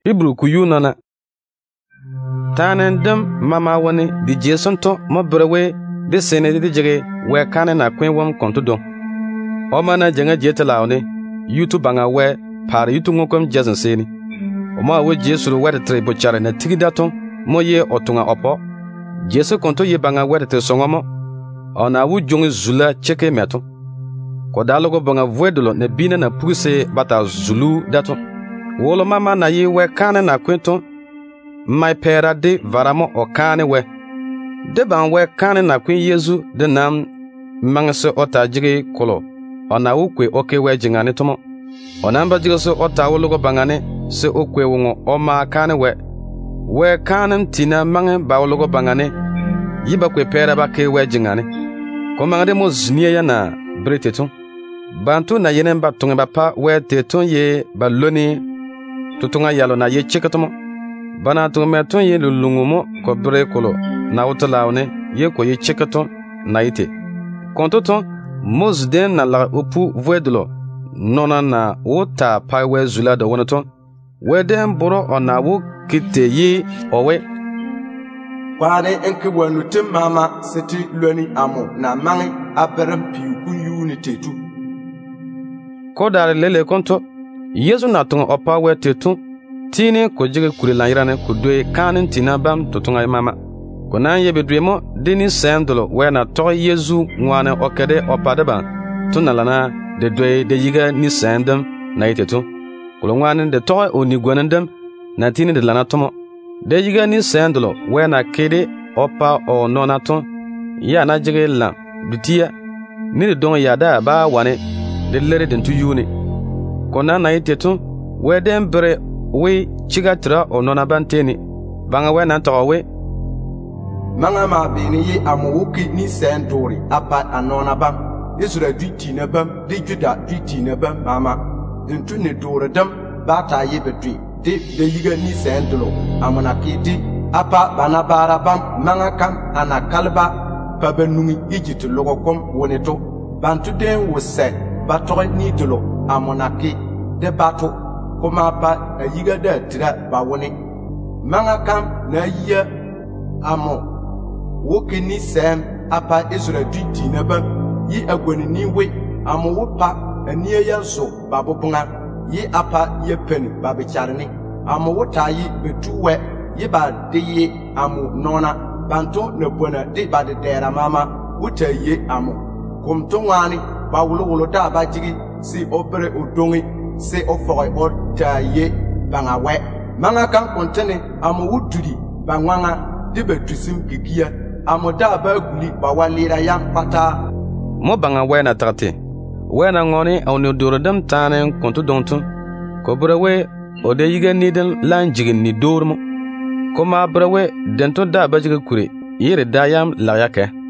Hebrew ku yunana tanen dam mama wani di Jason to mo brewe de sene di jege we kane na kwen wom konto do o mana jenga jeta lawne YouTube banga we par YouTube ngokom jason seni o ma we Jesu we de tre bo chare na tigidato mo ye otunga opo Jesu konto ye banga we de songomo ona wu jongi zula cheke meto ko dalogo banga voedolo ne bina na puse bata zulu dato wolo mama na ye we kane na kwento mai pera de varamo o kane we de ban we kane na kwen Yesu de nam mangse ota jige kolo ona ukwe oke we jingane tomo onamba jige so ota wologo bangane se okwe wongo o ma kane we kane tina mange ba wologo bangane yiba kwe pera ba ke we jingane ko mangade mo zniya ya na breteton bantu na yenen ba tunga ba pa we teton ye ba loni tutunga yalo na ye chekatomo bana tunga meton ye lulungumo ko bre kolo na utalawne ye ko ye chekaton na ite kontoton mozden na la opu voedlo nona na wota pa we zula do wonoton weden boro ona wo kite ye owe kwane enke wanu mama seti loni amo na mangi aberam piu kunyuni tetu kodare lele konto Yesu na tunga opa we tetu tini ko jige kuri lanyrane ko doe kanin tina bam tutunga mama ko nan yebe dremo deni sendolo we na to Yesu ngwane okede opa deba tunalana de doe de yiga ni sendem na itetu ko ngwane de to oni gwanandem na tini de lana tomo de yiga ni sendolo we na kede opa o nonaton ya na jige la dutia ni de don ya da ba wane de lere den tu yuni kona na itetu we den bre we chigatra onona banteni banga we na tawe manga ma bini yi amuki ni sendori apa anona bam Israel duty na bam de Juda duty na bam mama dentu ne dore dam bata yi bedri de yiga ni sendolo amana kidi apa bana bara bam manga kam anakalba pabenungi Egypt logo kom woneto bantu den wo se bato ni dolo amonaki de bato kuma pa yiga da tira ba woni manga kam na yiya amo woki ni sem apa Israel duty na ba yi agwani ni we amo wopa aniya ya so babobunga yi apa ye peni babicharni amo wota yi betuwe yi ba de yi amo nona banto na bona de ba de dera mama wota yi amo kumto ngani ba wulu da ba jigi si opere odongi si ofoy ota ye banga we manga kan kontene amo wududi bangwanga de betusim kikia amo da ba guli ba walira yam pata mo banga we na tarte we na ngoni awno dorodam tanen kontu dontu ko brawe ode yiga niden lan jigin ni dormo ko ma brawe dento da ba jiga kure yire dayam la yake